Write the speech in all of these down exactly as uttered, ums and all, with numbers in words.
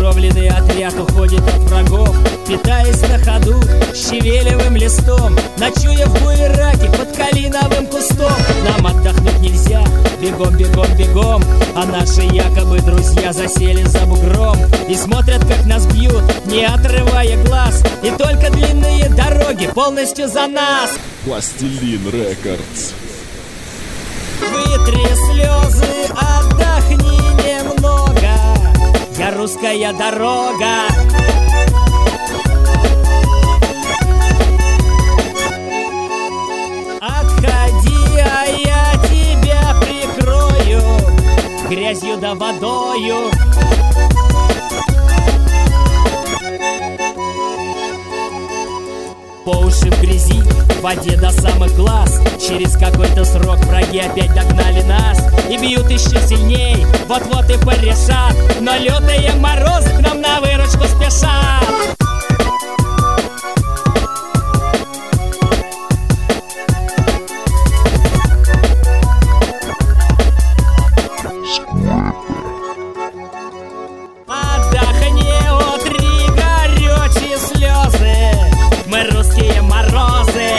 Подготовленный отряд уходит от врагов, питаясь на ходу щавелевым листом, ночуя в буераке под калиновым кустом. Нам отдохнуть нельзя, бегом, бегом, бегом, а наши якобы друзья засели за бугром и смотрят, как нас бьют, не отрывая глаз. И только длинные дороги полностью за нас. Пластилин Рекордс. Вытри слезы, отдохни немного, я русская дорога. Отходи, а я тебя прикрою грязью да водою. По уши в грязи, в воде до самых глаз. Через какой-то срок враги опять догнали нас и бьют еще сильней, вот-вот и порешат. Но лютые морозы к нам на выручку спешат. Отдохни, утри горючие слезы, мы русские морозы.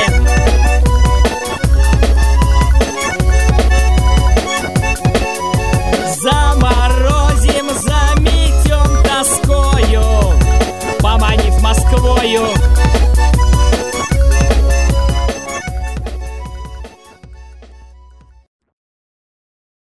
Заморозим, заметем тоскою, поманив Москвою.